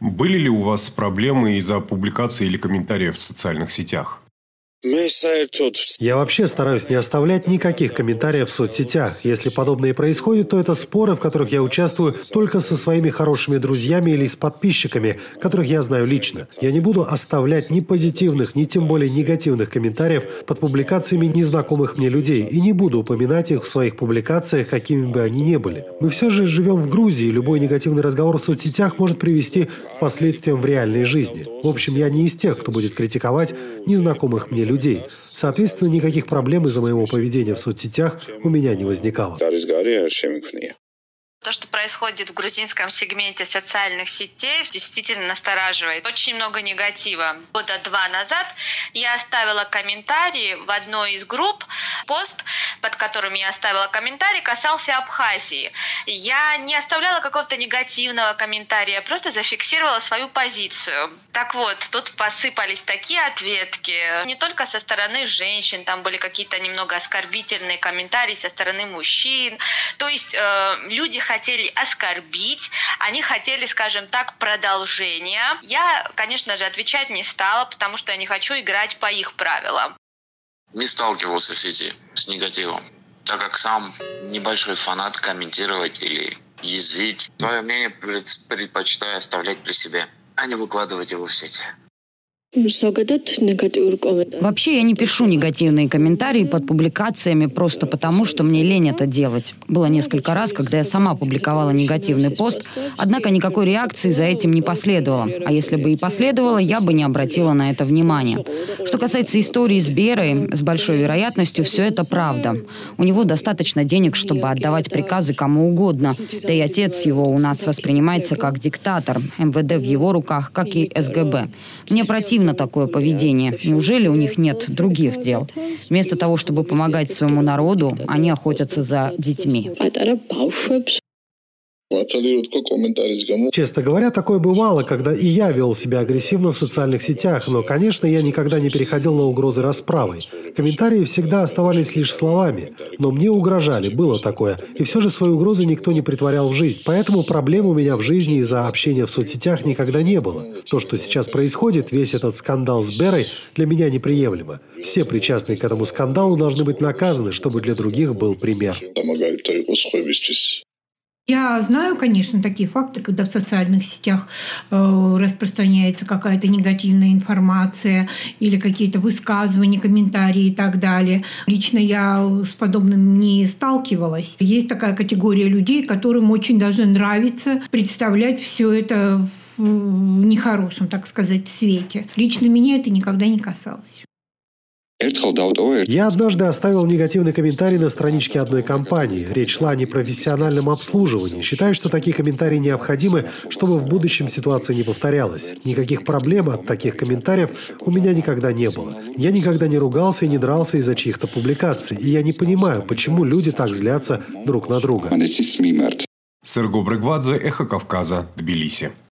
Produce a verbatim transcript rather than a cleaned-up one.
Были ли у вас проблемы из-за публикаций или комментариев в социальных сетях? Я вообще стараюсь не оставлять никаких комментариев в соцсетях. Если подобное и происходит, то это споры, в которых я участвую только со своими хорошими друзьями или с подписчиками, которых я знаю лично. Я не буду оставлять ни позитивных, ни тем более негативных комментариев под публикациями незнакомых мне людей и не буду упоминать их в своих публикациях, какими бы они ни были. Мы все же живем в Грузии, и любой негативный разговор в соцсетях может привести к последствиям в реальной жизни. В общем, я не из тех, кто будет критиковать незнакомых мне людей. людей. Соответственно, никаких проблем из-за моего поведения в соцсетях у меня не возникало. То, что происходит в грузинском сегменте социальных сетей, действительно настораживает. Очень много негатива. Года два назад я оставила комментарий в одной из групп. Пост, под которым я оставила комментарий, касался Абхазии. Я не оставляла какого-то негативного комментария, просто зафиксировала свою позицию. Так вот, тут посыпались такие ответки. Не только со стороны женщин, там были какие-то немного оскорбительные комментарии со стороны мужчин. То есть э, люди хотели оскорбить, они хотели, скажем так, продолжения. Я, конечно же, отвечать не стала, потому что я не хочу играть по их правилам. Не сталкивался в сети с негативом, так как сам небольшой фанат комментировать или язвить. Свое мнение предпочитаю оставлять при себе, а не выкладывать его в сети. Вообще я не пишу негативные комментарии под публикациями просто потому, что мне лень это делать. Было несколько раз, когда я сама публиковала негативный пост, однако никакой реакции за этим не последовало. А если бы и последовало, я бы не обратила на это внимания. Что касается истории с Берой, с большой вероятностью все это правда. У него достаточно денег, чтобы отдавать приказы кому угодно. Да и отец его у нас воспринимается как диктатор. эм вэ дэ в его руках, как и эс гэ бэ. Мне противно на такое поведение. Неужели у них нет других дел? Вместо того, чтобы помогать своему народу, они охотятся за детьми. Честно говоря, такое бывало, когда и я вел себя агрессивно в социальных сетях, но, конечно, я никогда не переходил на угрозы расправой. Комментарии всегда оставались лишь словами, но мне угрожали, было такое, и все же свои угрозы никто не претворял в жизнь, поэтому проблем у меня в жизни из-за общения в соцсетях никогда не было. То, что сейчас происходит, весь этот скандал с Берой, для меня неприемлемо. Все причастные к этому скандалу должны быть наказаны, чтобы для других был пример. Я знаю, конечно, такие факты, когда в социальных сетях э, распространяется какая-то негативная информация или какие-то высказывания, комментарии и так далее. Лично я с подобным не сталкивалась. Есть такая категория людей, которым очень даже нравится представлять все это в нехорошем, так сказать, свете. Лично меня это никогда не касалось. Я однажды оставил негативный комментарий на страничке одной компании. Речь шла о непрофессиональном обслуживании. Считаю, что такие комментарии необходимы, чтобы в будущем ситуация не повторялась. Никаких проблем от таких комментариев у меня никогда не было. Я никогда не ругался и не дрался из-за чьих-то публикаций. И я не понимаю, почему люди так злятся друг на друга. Серго Брыгвадзе, Эхо Кавказа, Тбилиси.